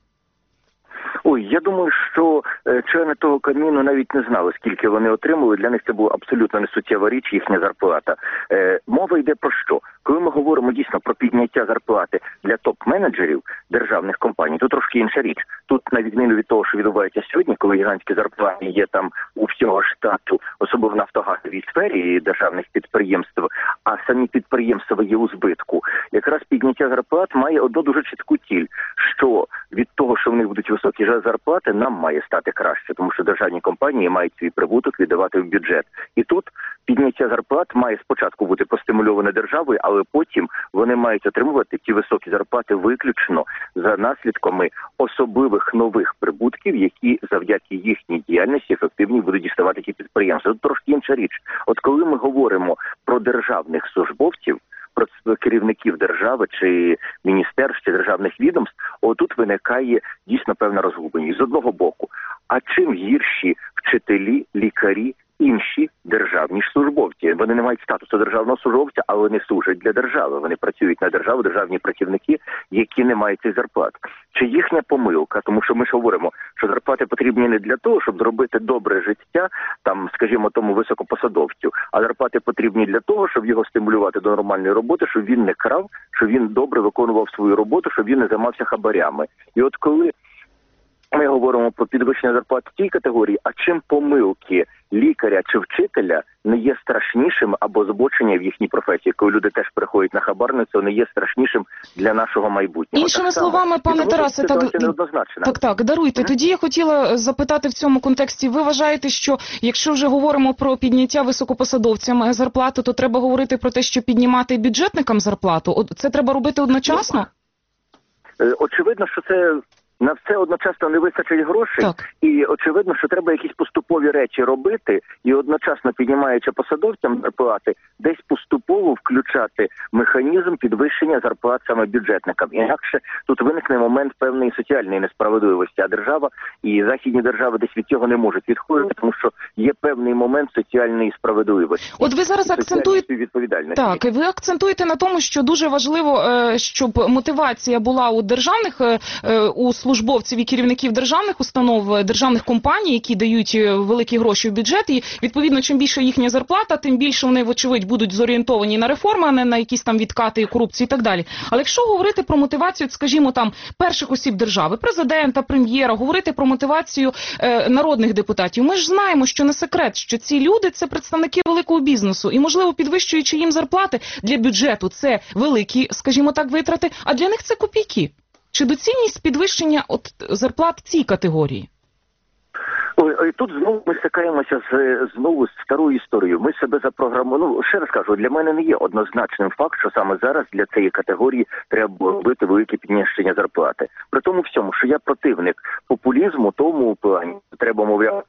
Ой, я думаю, що члени того Кабміну навіть не знали, скільки вони отримали. Для них це була абсолютно несуттєва річ, їхня зарплата. Мова йде про що? Коли ми говоримо дійсно про підняття зарплати для топ-менеджерів державних компаній, то трошки інша річ. Тут, на відміну від того, що відбувається сьогодні, коли гігантські зарплати є там у всього штату, особливо в нафтогазовій сфері державних підприємств, а самі підприємства є у збитку, якраз підняття зарплат має одну дуже чітку ціль, що від того, що в них будуть високі зарплати, нам має стати краще, тому що державні компанії мають свій прибуток віддавати в бюджет. І тут підняття зарплат має спочатку бути постимульоване державою, але потім вони мають отримувати ті високі зарплати виключно за наслідками особливих нових прибутків, які завдяки їхній діяльності ефективні будуть діставати ті підприємства. Тут трошки інша річ. От коли ми говоримо про державних службовців, про керівників держави чи міністерств, чи державних відомств, отут виникає дійсно певна розгубленість. З одного боку, а чим гірші вчителі, лікарі, інші державні службовці? Вони не мають статусу державного службовця, але вони служать для держави. Вони працюють на державу, державні працівники, які не мають цих зарплат. Чи їхня помилка? Тому що ми ж говоримо, що зарплати потрібні не для того, щоб зробити добре життя, там, скажімо, тому високопосадовцю, а зарплати потрібні для того, щоб його стимулювати до нормальної роботи, щоб він не крав, щоб він добре виконував свою роботу, щоб він не займався хабарями. І от коли ми говоримо про підвищення зарплат в тій категорії, а чим помилки лікаря чи вчителя не є страшнішим або збочення в їхній професії, коли люди теж приходять на хабарництво, не є страшнішим для нашого майбутнього. Іншими словами, пане Тарасе, так, даруйте. Тоді я хотіла запитати в цьому контексті, ви вважаєте, що якщо вже говоримо про підняття високопосадовцям зарплати, то треба говорити про те, що піднімати бюджетникам зарплату? Це треба робити одночасно? Очевидно, що це... На все одночасно не вистачить грошей, і очевидно, що треба якісь поступові речі робити, і одночасно піднімаючи посадовцям зарплати, десь поступово включати механізм підвищення зарплат саме бюджетникам. Інакше тут виникне момент певної соціальної несправедливості, а держава і західні держави десь від цього не можуть відходити, тому що є певний момент соціальної справедливості. От ви зараз акцентуєте, так, ви акцентуєте на тому, що дуже важливо, щоб мотивація була у державних, у службовців і керівників державних установ, державних компаній, які дають великі гроші в бюджет, і відповідно, чим більше їхня зарплата, тим більше вони, вочевидь, будуть зорієнтовані на реформи, а не на якісь там відкати, корупції і так далі. Але якщо говорити про мотивацію, скажімо, там, перших осіб держави, президента, прем'єра, говорити про мотивацію народних депутатів, ми ж знаємо, що не секрет, що ці люди – це представники великого бізнесу, і, можливо, підвищуючи їм зарплати для бюджету, це великі, скажімо так, витрати, а для них це копійки. Чи доцільність підвищення зарплат в цій категорії? Ой, тут знову ми стикаємося знову з старою історією. Ми себе запрограмували. Ще раз кажу, для мене не є однозначним факт, що саме зараз для цієї категорії треба робити велике підвищення зарплати. При тому всьому, що я противник популізму, тому плані треба, мовляти,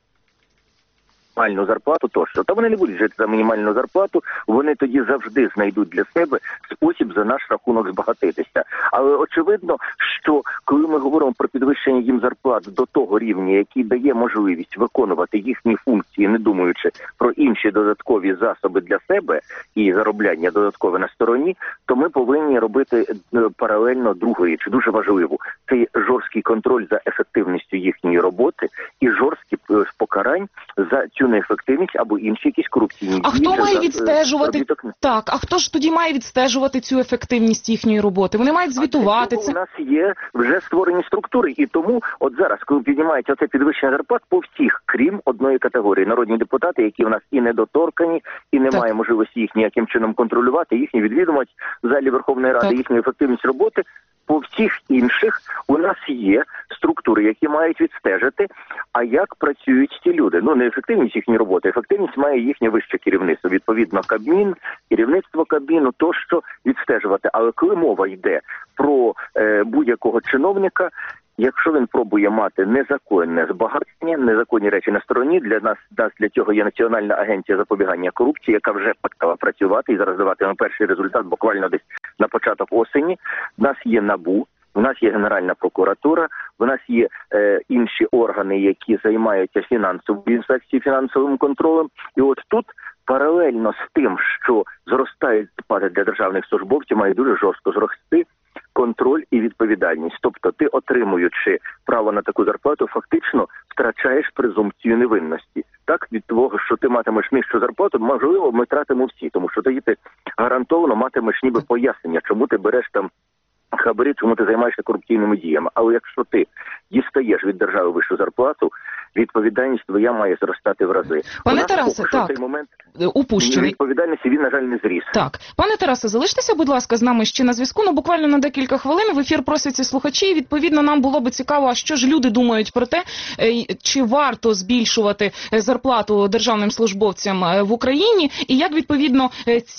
мінімальну зарплату тощо. Та вони не будуть жити за мінімальну зарплату, вони тоді завжди знайдуть для себе спосіб за наш рахунок збагатитися. Але очевидно, що коли ми говоримо про підвищення їм зарплат до того рівня, який дає можливість виконувати їхні функції, не думаючи про інші додаткові засоби для себе і заробляння додаткове на стороні, то ми повинні робити паралельно другу річ, дуже важливу. Це жорсткий контроль за ефективністю їхньої роботи і жорсткі покарань за цю неефективність або інші якісь корупційні дії. А хто має відстежувати? Так, а хто ж тоді має відстежувати цю ефективність їхньої роботи? Вони мають звітувати це. У нас є вже створені структури, і тому от зараз, коли піднімається це підвищення зарплат по всіх, крім одної категорії, народні депутати, які в нас і недоторкані, і немає можливості їх ніяким чином контролювати, їхні відвідувач в залі Верховної Ради, їхню ефективність роботи. По всіх інших у нас є структури, які мають відстежити, а як працюють ті люди. Ну, не ефективність їхньої роботи, ефективність має їхнє вище керівництво. Відповідно, Кабмін, керівництво Кабміну, тощо відстежувати. Але коли мова йде про будь-якого чиновника, якщо він пробує мати незаконне збагачення, незаконні речі на стороні, для цього є Національна агенція запобігання корупції, яка вже почала працювати і зараз даватиме перший результат буквально десь на початок осені. В нас є НАБУ, в нас є Генеральна прокуратура, в нас є інші органи, які займаються фінансовою інспекцією, фінансовим контролем. І от тут паралельно з тим, що зростають зарплати для державних службовців, має дуже жорстко зрости контроль і відповідальність. Тобто ти, отримуючи право на таку зарплату, фактично втрачаєш презумпцію невинності. Так, від того, що ти матимеш нижчу зарплату, можливо, ми втратимо всі, тому що тоді ти гарантовано матимеш ніби пояснення, чому ти береш там хабарі, чому ти займаєшся корупційними діями. Але якщо ти дістаєш від держави вищу зарплату, відповідальність твоя має зростати в рази. Пане Тарасе, так, цей момент упущений. Відповідальності він, на жаль, не зріс. Так. Пане Тарасе, залиштеся, будь ласка, з нами ще на зв'язку. Ну, буквально на декілька хвилин в ефір просяться слухачі. І, відповідно, нам було би цікаво, а що ж люди думають про те, чи варто збільшувати зарплату державним службовцям в Україні, і як, відповідно,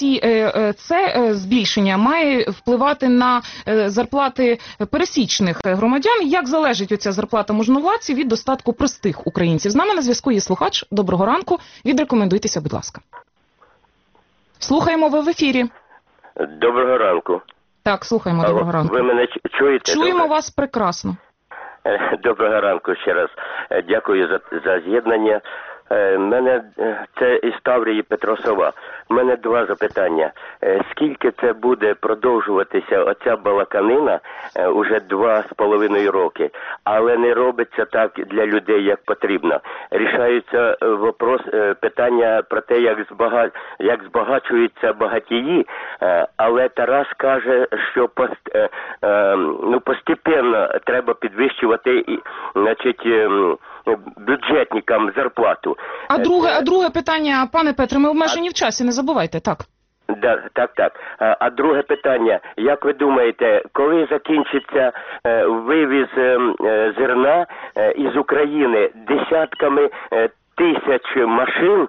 це збільшення має впливати на зарплати пересічних громадян. Як залежить оця зарплата можновладців від достатку простих українців? З нами на зв'язку є слухач. Доброго ранку. Відрекомендуйтеся, будь ласка. Слухаємо, ви в ефірі. Доброго ранку. Так, слухаємо, доброго ранку. Ви мене чуєте? Чуємо вас прекрасно. Доброго ранку ще раз. Дякую за з'єднання. Мене це із Таврії Петро Сова. У мене два запитання. Скільки це буде продовжуватися оця балаканина уже 2,5 роки, але не робиться так для людей, як потрібно. Рішаються питання про те, як збагачуються багатії, але Тарас каже, що постепенно треба підвищувати, значить, бюджетникам зарплату. А друге питання, пане Петре, ми обмежені в часі, не забувайте, так? Так. А друге питання, як ви думаєте, коли закінчиться вивіз зерна із України? Десятками тисяч машин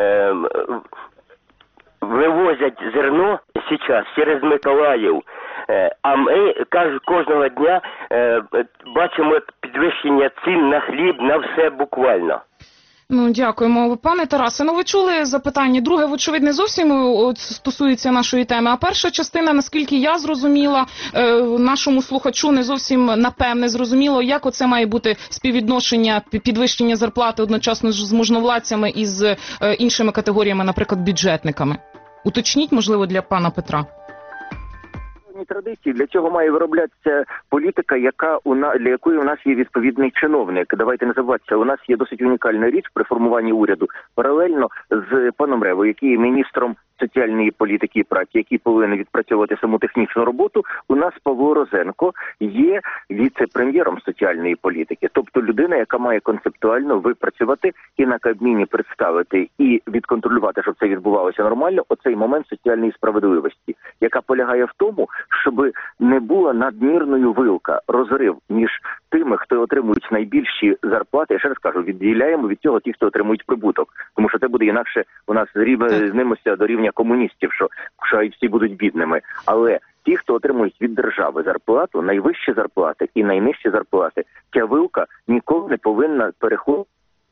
вивозять зерно зараз через Миколаїв. А ми кожного дня бачимо підвищення цін на хліб, на все буквально. Ну, дякуємо. Пане Тарасе, ви чули запитання. Друге, вочевидь, не зовсім стосується нашої теми. А перша частина, наскільки я зрозуміла, нашому слухачу не зовсім, напевне, зрозуміло, як оце має бути співвідношення підвищення зарплати одночасно з можновладцями і з іншими категоріями, наприклад, бюджетниками. Уточніть, можливо, для пана Петра. Традиції. Для цього має вироблятися політика, для якої у нас є відповідний чиновник. Давайте не забуватися, у нас є досить унікальна річ при формуванні уряду. Паралельно з паном Ревою, який є міністром соціальної політики і праці, який повинен відпрацьовувати саму технічну роботу, у нас Павло Розенко є віце-прем'єром соціальної політики. Тобто людина, яка має концептуально випрацювати і на Кабміні представити, і відконтролювати, щоб це відбувалося нормально, оцей момент соціальної справедливості, яка полягає в тому, щоб не була надмірною вилка, розрив між тими, хто отримують найбільші зарплати. Я ще раз кажу, відділяємо від цього ті, хто отримують прибуток. Тому що це буде інакше у нас знимося до рівня комуністів, що всі будуть бідними. Але ті, хто отримують від держави зарплату, найвищі зарплати і найнижчі зарплати, ця вилка ніколи не повинна переходити.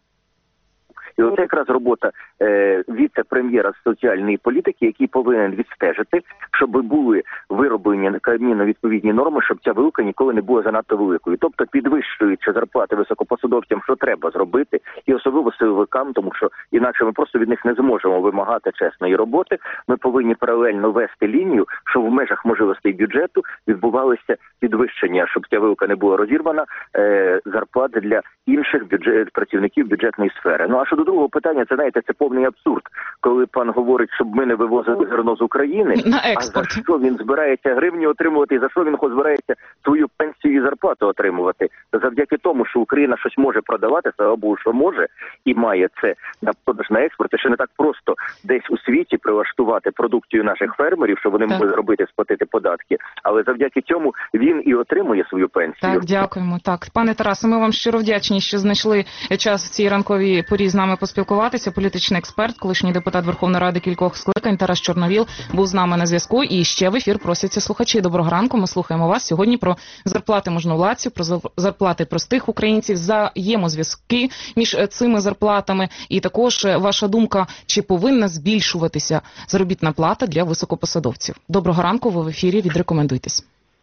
І оце якраз робота віце-прем'єра з соціальної політики, який повинен відстежити, щоб були вироблені Кабміном відповідні норми, щоб ця вилка ніколи не була занадто великою. Тобто підвищуючи зарплати високопосадовцям, що треба зробити, і особливо силовикам, тому що інакше ми просто від них не зможемо вимагати чесної роботи. Ми повинні паралельно вести лінію, щоб в межах можливостей бюджету відбувалося підвищення, щоб ця вилка не була розірвана, зарплати для інших працівників бюджетної сфери. Ну а щодо другого питання, це, знаєте, це повний абсурд, коли пан говорить, щоб ми не вивозили зерно з України, а за що він збирається гривні отримувати, і за що він збирається свою пенсію і зарплату отримувати? Завдяки тому, що Україна щось може продавати, слава Богу, що може, і має це на продаж, на експорт, це ще не так просто десь у світі прилаштувати продукцію наших фермерів, щоб вони могли зробити, сплатити податки, але завдяки цьому він і отримує свою пенсію. Так, дякуємо. Так, пане Тарасе, ми вам щиро вдячні, що знайшли час в цій ранковій порі з нами поспілкуватися. Політичний експерт, колишній депутат Верховної Ради кількох скликань Тарас Чорновіл був з нами на зв'язку. І ще в ефір просяться слухачі. Доброго ранку, ми слухаємо вас сьогодні про зарплати можновладців, про зарплати простих українців, взаємозв'язки між цими зарплатами. І також ваша думка, чи повинна збільшуватися заробітна плата для високопосадовців. Доброго ранку, ви в ефірі, відрекомендуйтесь.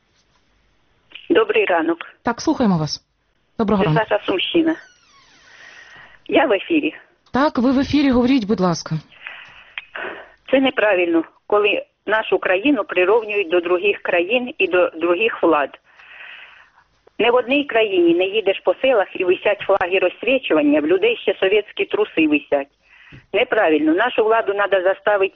Добрий ранок. Так, слухаємо вас. Доброго ранку. Це Саша Сумщина. Я в ефірі. Так, ви в ефірі, говоріть, будь ласка. Це неправильно, коли нашу країну прирівнюють до других країн і до других влад. Не в одній країні не їдеш по селах і висять флаги розсвічування, в людей ще совєтські труси висять. Неправильно. Нашу владу треба заставити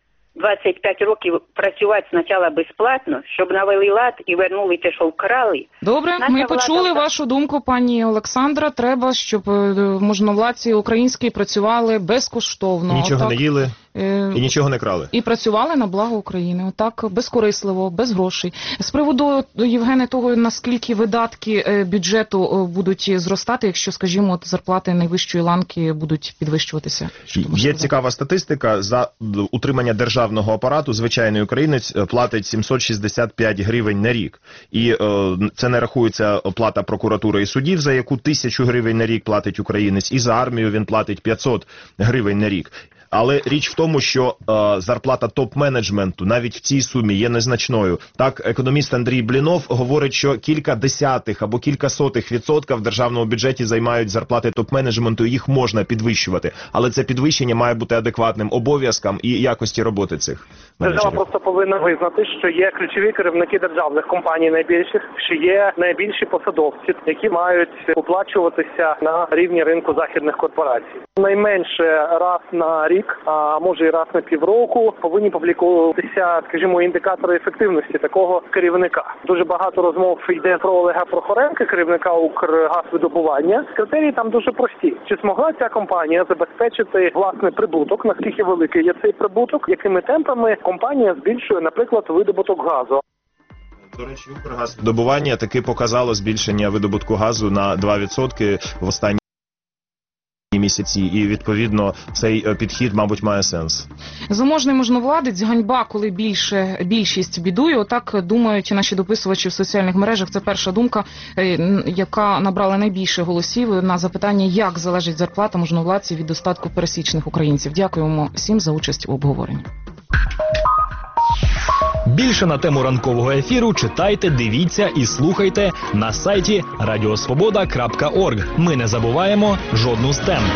25 років працювати спочатку безплатно, щоб навели лад і вернули те, що вкрали. Добре, ми почули вашу думку, пані Олександра. Треба, щоб можновладці українські працювали безкоштовно. Нічого не їли і нічого не крали. І працювали на благо України. Отак, безкорисливо, без грошей. З приводу, Євгене, того, наскільки видатки бюджету будуть зростати, якщо, скажімо, зарплати найвищої ланки будуть підвищуватися? Є цікава статистика. За утримання державного апарату звичайний українець платить 765 гривень на рік. І це не рахується оплата прокуратури і судів, за яку 1000 гривень на рік платить українець, і за армію він платить 500 гривень на рік. Але річ в тому, що зарплата топ-менеджменту навіть в цій сумі є незначною. Так, економіст Андрій Блінов говорить, що кілька десятих або кілька сотих відсотка в державному бюджеті займають зарплати топ-менеджменту, і їх можна підвищувати. Але це підвищення має бути адекватним обов'язкам і якості роботи цих менеджерів. Держава просто повинна визнати, що є ключові керівники державних компаній найбільших, що є найбільші посадовці, які мають оплачуватися на рівні ринку західних корпорацій. Найменше раз на рік, а може і раз на півроку, повинні публікуватися, скажімо, індикатори ефективності такого керівника. Дуже багато розмов йде про Олега Прохоренка, керівника Укргазвидобування. Критерії там дуже прості. Чи змогла ця компанія забезпечити власний прибуток, наскільки великий є цей прибуток, якими темпами компанія збільшує, наприклад, видобуток газу. До речі, Укргазвидобування таки показало збільшення видобутку газу на 2% в останні місяці, і, відповідно, цей підхід, мабуть, має сенс. Заможний можновладець, ганьба, коли більшість бідує. Отак думають наші дописувачі в соціальних мережах. Це перша думка, яка набрала найбільше голосів на запитання, як залежить зарплата можновладців від достатку пересічних українців. Дякуємо всім за участь в обговоренні. Більше на тему ранкового ефіру читайте, дивіться і слухайте на сайті radiosvoboda.org. Ми не забуваємо жодну з тем.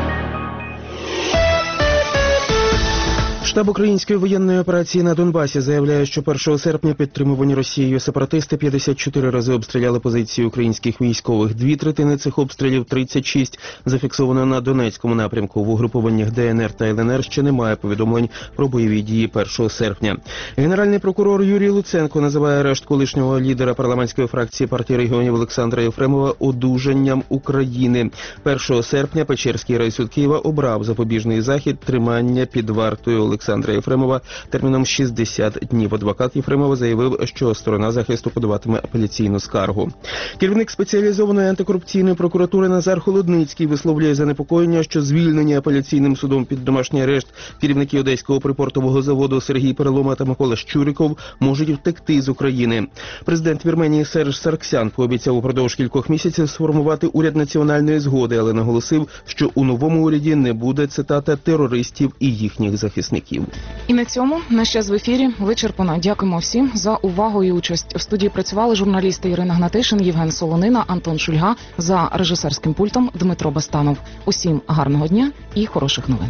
Штаб української воєнної операції на Донбасі заявляє, що 1 серпня підтримувані Росією сепаратисти 54 рази обстріляли позиції українських військових. 2/3 цих обстрілів, 36, зафіксовано на Донецькому напрямку. В угрупованнях ДНР та ЛНР ще немає повідомлень про бойові дії 1 серпня. Генеральний прокурор Юрій Луценко називає арешт колишнього лідера парламентської фракції партії регіонів Олександра Єфремова одужанням України. 1 серпня Печерський райсуд Києва обрав запобіжний захід тримання під вартою Олександра Олександра Єфремова терміном 60 днів. Адвокат Єфремова заявив, що сторона захисту подаватиме апеляційну скаргу. Керівник спеціалізованої антикорупційної прокуратури Назар Холодницький висловлює занепокоєння, що звільнені апеляційним судом під домашній арешт керівники Одеського припортового заводу Сергій Перелома та Микола Щуриков можуть втекти з України. Президент Вірменії Серж Сарксян пообіцяв упродовж кількох місяців сформувати уряд національної згоди, але наголосив, що у новому уряді не буде, цитата, терористів і їхніх захисників. І на цьому наш час в ефірі вичерпано. Дякуємо всім за увагу і участь. В студії працювали журналісти Ірина Гнатишин, Євген Солонина, Антон Шульга, за режисерським пультом Дмитро Бастанов. Усім гарного дня і хороших новин.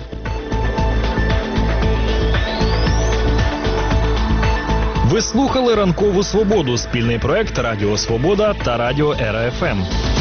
Ви слухали «Ранкову свободу» – спільний проект Радіо Свобода та Радіо Ера ФМ.